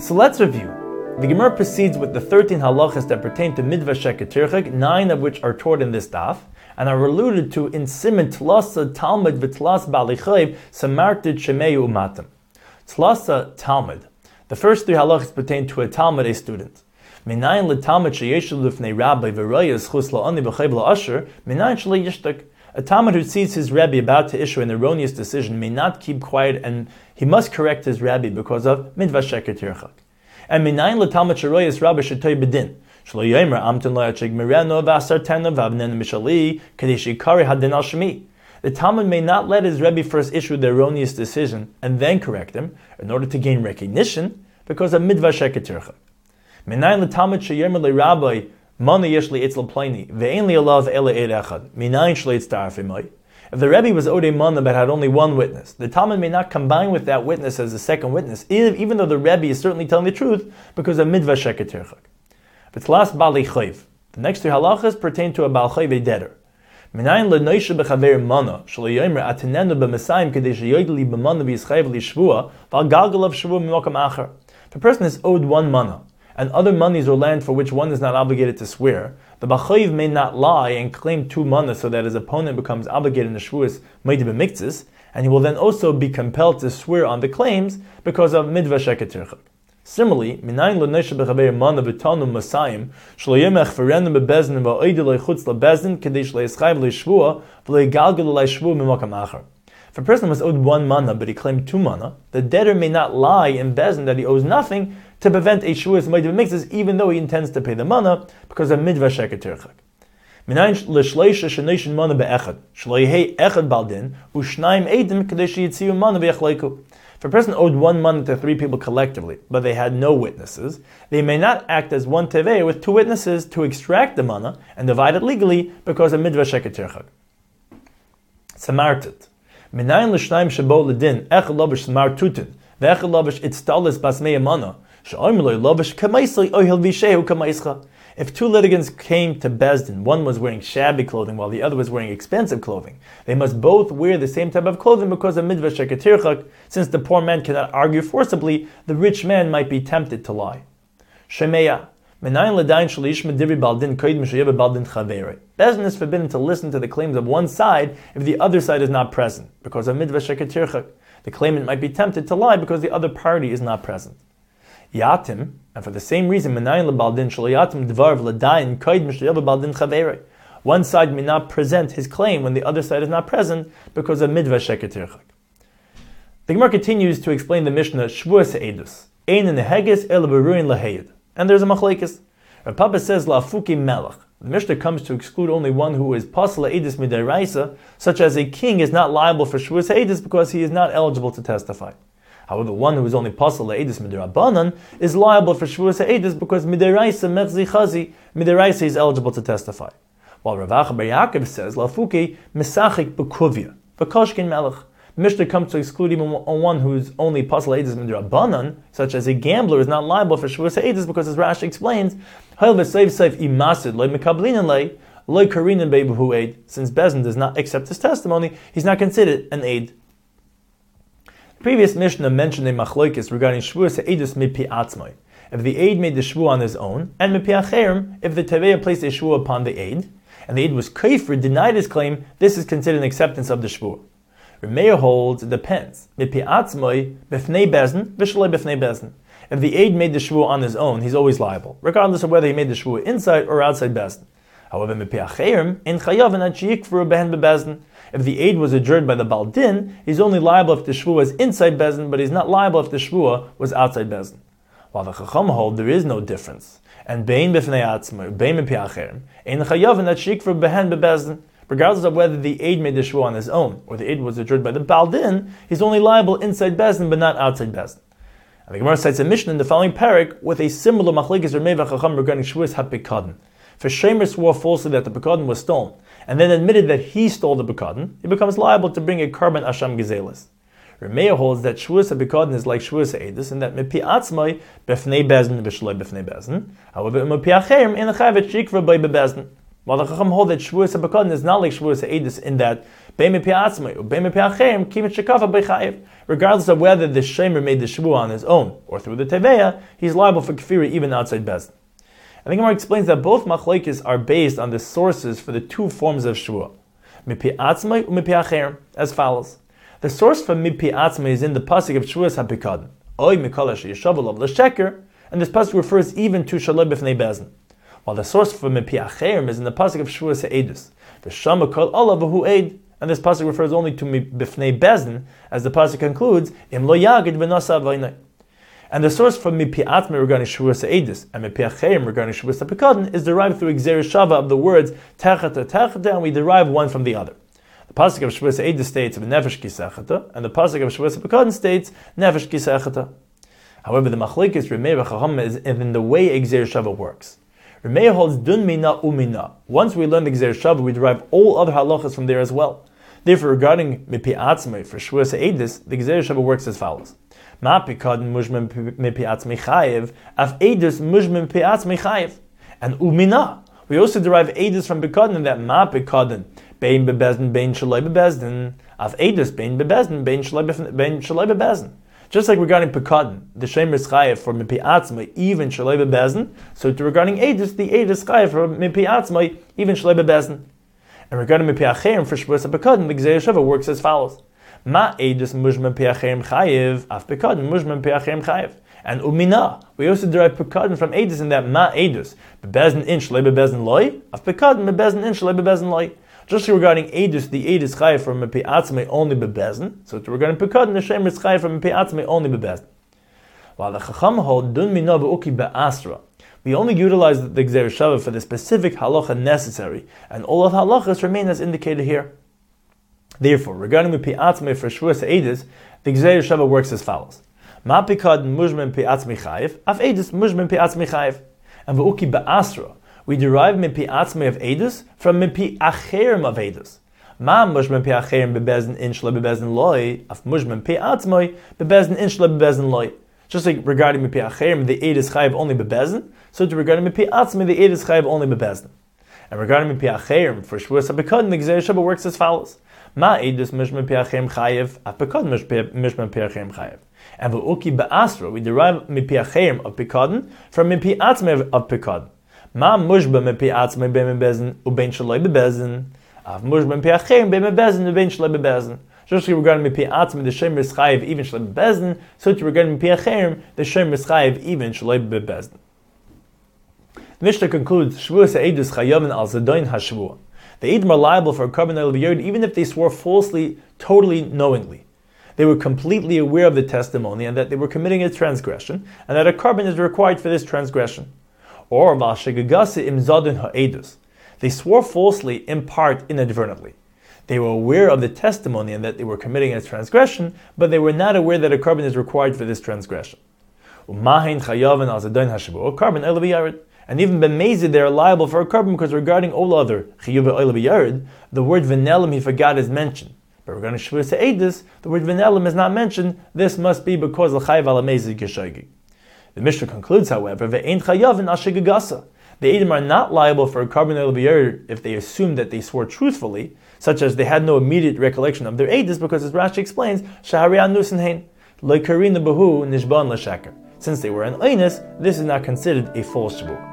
So let's review. The Gemara proceeds with the 13 halachas that pertain to Midvah Sheketirchak, 9 of which are taught in this daf, and are alluded to in Siman Tlasa Talmud V'Tlas Balichayv Samartid Shemeu Umatim. Tlasa Talmud. The first 3 halachas pertain to a Talmud, a student. Minayin l'Talmud sheyeshu lifnei Rabbi v'roya zchus la'ani b'chayv la'asher, minayin shalei yishtak. A Talmud who sees his Rebbe about to issue an erroneous decision may not keep quiet, and he must correct his Rebbe because of Midvah Sheketirchak. And minayin l'Talmud sheroyas Rabbi shetoy bedin. Shlo yomer amton lo yachig mireno v'asarteno v'avnen mishali kadei shikari hadin al shemi. The Talmud may not let his Rebbe first issue the erroneous decision and then correct him in order to gain recognition because of Midvah Sheketirchak. Minayin l'Talmud sheyomer leRabbi Mana yeshli itzel pliny ve'en li alav ele eid echad minayin shlei tzaraf imay. If the Rebbe was owed a mana but had only one witness, the Talmud may not combine with that witness as a second witness, even though the Rebbe is certainly telling the truth because of Midvah Sheketirchak. V'tlas bali chayv. The next 2 halachas pertain to a bal chayv, a debtor. Minayin le'noisha b'chaver mana shlo yomer atenenu b'mesayim kadei sheyoydli b'mana v'yischayv li'shvua v'al galgal of shvua m'mokam acher. If a person is owed one mana and other monies or land for which one is not obligated to swear, the Bachayiv may not lie and claim 2 manas so that his opponent becomes obligated in the Shvuas Meidi B'miktzis, and he will then also be compelled to swear on the claims because of Midvah Sheketirchak. Similarly, Minayin l'Nesha b'chaver mana v'tanu masayim shlo yemech ferenu b'bezdin v'oidi lo'chutz l'bezdin kadei shle'eschayv le'shvua v'le'galgal le'shvua m'mokam acher. If a person was owed 1 mana but he claimed 2 mana, the debtor may not lie in bezdin that he owes nothing to prevent a Shvuas Meidi B'miktzis, even though he intends to pay the mana because of Midvah Sheketirchak. Minayin l'shleisha shenishin mana be'echad shlo yehei echad baldin u'shnayim eidim kadei sheyitziu mana v'yachleiku. If a person owed 1 mana to 3 people collectively, but they had no witnesses, they may not act as one tevei with 2 witnesses to extract the mana and divide it legally because of Midvah Sheketirchak. Samartit. Minayin l'shnayim shebo l'din echad lobish samar tutin ve'echad lobish itztalis basmei mana. If 2 litigants came to Bezdin, one was wearing shabby clothing while the other was wearing expensive clothing, they must both wear the same type of clothing because of Midvah Sheketirchak. Since the poor man cannot argue forcibly, the rich man might be tempted to lie. Shemeya. Bezdin is forbidden to listen to the claims of one side if the other side is not present because of Midvah Sheketirchak. The claimant might be tempted to lie because the other party is not present. Yatim, and for the same reason, Minayin lebaldin shelo yatim dvar v'ladayin koyd mishleyav baldin chaverei. One side may not present his claim when the other side is not present because of Midvah Sheketirchak. The Gemara continues to explain the Mishnah Shvuas Eidus ein neheges el beruin lahayid, and there's a machlekes. Rav Papa says la'afuki melech. The Mishnah comes to exclude only one who is pasal eidus midiraisa, such as a king is not liable for Shvuas Eidus because he is not eligible to testify. However, one who is only pasal le'edus midirabanan is liable for shvuas ha'edus because midiraisa mechzi chazi, midiraisa is eligible to testify. While Rav Acha bar Yaakov says lafuki misachik b'kuvya v'koshkin melech. The Mishnah comes to exclude even one who is only pasal le'edus midirabanan, such as a gambler, is not liable for shvuas ha'edus because, as Rashi explains, ha'il v'seif seif imasid loy mekablinin lei loy karinin be'behu aid. Since Bezdin does not accept his testimony, he's not considered an aid. Previous Mishnah mentioned a machlokes regarding shvuas ha'edus mipi atzmai. If the aid made the shvu on his own, and mipi acherim, if the teveya placed a shvu upon the aid, and the aid was kafir, denied his claim, this is considered an acceptance of the shvu. Remeir holds it depends. Mipi atzmai b'fnei bezdin v'shalei b'fnei bezdin. If the aid made the shvu on his own, he's always liable, regardless of whether he made the shvu inside or outside bezdin. However, mipi acherim in chayav and achiyikfru behen bebezdin. If the aid was adjured by the Baldin, he's only liable if the shvuah was inside Bezdin, but he's not liable if the shvuah was outside Bezdin. While the Chacham hold there is no difference, and bein b'fnei atzmai, bein mipi acherim, ein chayavin at shikfur behen bebezdin. Regardless of whether the aid made the shvuah on his own or the aid was adjured by the Baldin, he's only liable inside Bezdin, but not outside Bezdin. And the Gemara cites a Mishnah in the following parak with a similar machlekes Ramei v'Chacham regarding shvuas hapikadon. For Shemer swore falsely that the pekadon was stolen, and then admitted that he stole the Bekadon, he becomes liable to bring a carbon Asham Gezelis. Remeir holds that Shvuas HaBekadon is like Shvuas HaEdus, and that Mipi Atzmai b'fnei Bezdin v'shloi b'fnei Bezdin. However, Mipi Acherim in a Chavet Shikra by Bezdin. While the Chacham hold that Shvuas HaBekadon is not like Shvuas HaEdus in that Regardless of whether the Shemer made the Shvuah on his own or through the Teveya, he's liable for Kefira even outside Bezdin. I think Gemara explains that both machlokes are based on the sources for the two forms of Shvuah, Mipi Atzmai u Mipi Acherim, as follows. The source for Mipi Atzmai is in the pasuk of Shvuas HaPikadon, Oy Mikala Sheyeshavalav L'Sheker, and this pasuk refers even to Shaloi B'fnei Bezdin. While the source for Mipi Acherim is in the pasuk of Shvuas HaEdus, V'shama Kol Olav V'hu Eid, and this pasuk refers only to B'fnei Bezdin, as the pasuk concludes, Im Lo Yagid V'nasa Avaynai. And the source for Mipi Atzmai regarding Shvuas HaEdus and Mipi Acherim regarding Shvuas HaPikadon is derived through Gzeir Shava of the words Techata Techata, and we derive one from the other. The pasuk of Shvuas HaEdus states Nefesh Kisechata, and the pasuk of Shvuas HaPikadon states Nefesh Kisechata. However, the machlekes Remei v'Chacham is in the way Gzeir Shava works. Remei holds Dun Mina Umina. Once we learn the Gzeir Shava, we derive all other halachas from there as well. Therefore, regarding Mipi Atzmai for Shvuas HaEdus, the Gzeir Shava works as follows. Ma pikadon mujmem mipi atzmei chayev, af edus mujmem mipi atzmei chayev. And umina, we also derive edus from pikadon in that ma pikadon bein bebezdin bein shaloi bebezdin, af edus bein bebezdin bein shaloi bebezdin. Just like regarding pikadon, the shemer is chayev for mipi atzmei even shaloi bebezdin, so to regarding edus, the edus chayev for mipi atzmei even shaloi bebezdin. And regarding mipi acherim for shvuas pikadon, the Gzeir Shava works as follows. Ma edus mujmem pe'acherim chayev, af pekadon mujmem pe'acherim chayev. And umina, we also derive pekadon from edus in that ma edus bebezdin in shlei bebezdin loy, af pekadon bebezdin in shlei bebezdin loy. Just regarding edus, the edus chayev from mipi atzmei only bebezdin. So regarding pekadon, the shemer is chayev from mipi atzmei only bebezdin. While the chacham hold dun mina ve'uki be'asra, we only utilize the Gzeir Shava for the specific halacha necessary, and all of halachas remain as indicated here. Therefore, regarding Mipi Atzmai for Shvuas HaEdus, the Gzeir Shava works as follows. Ma pikadon mujmem Mipi Atzmai chayev, af edus mujmem Mipi Atzmai chayev. And v'uki ba'asra, we derive Mipi Atzmai of Edus from Mipi Acherim of Edus. Ma mujmem Mipi Acherim bebezdin in shlei bebezdin loy, af mujmem Mipi Atzmai bebezdin in shlei bebezdin loy. Just like regarding Mipi Acherim, the Edus chayev only bebezdin, so to regarding Mipi Atzmai, the Edus chayev only bebezdin. And regarding Mipi Acherim for Shvuas HaPikadon, the Gzeir Shava works as follows. Ma edus mishmem pe'acherim chayev, af pekadon mishmem pe'acherim chayev. And v'uki ba'asra, we derive mipi acherim of pekadon from mipi atzmei of pekadon. Ma mushba mipi atzmei be'im bezin u'bein shaloi be'bezin, af mushba mipi acherim be'im bezin u'bein shaloi be'bezin. Just regarding mipi atzmei, the shemer is chayev even shaloi be'bezin, so to regarding mipi acherim, the shemer is chayev even shaloi be'bezin. The Mishnah concludes, Shvuas HaEdus chayavin al zadoin hashvuah. The Eidim are liable for a carbon of Yerid even if they swore falsely, totally knowingly. They were completely aware of the testimony and that they were committing a transgression, and that a carbon is required for this transgression. Or Vashegagase im zadin ha'edus. They swore falsely, in part, inadvertently. They were aware of the testimony and that they were committing a transgression, but they were not aware that a carbon is required for this transgression. Umahin chayavan al zadoin hashavu, carbon el Yerid. And even b'mezid they are liable for a carbon because regarding all other chiyuv oil b'yared, the word v'nelim he forgot is mentioned. But regarding shvuas ha'edus, the word v'nelim is not mentioned. This must be because l'chayiv al mezid geshaygi. The Mishnah concludes, however, ve'ein chayavin al shegagasa. The Eidim are not liable for a carbon oil b'yared if they assume that they swore truthfully, such as they had no immediate recollection of their edus, because as Rashi explains, shahariyan nusin hein lo'karina behu nishban l'shaker. Since they were an einus, this is not considered a false shvuah.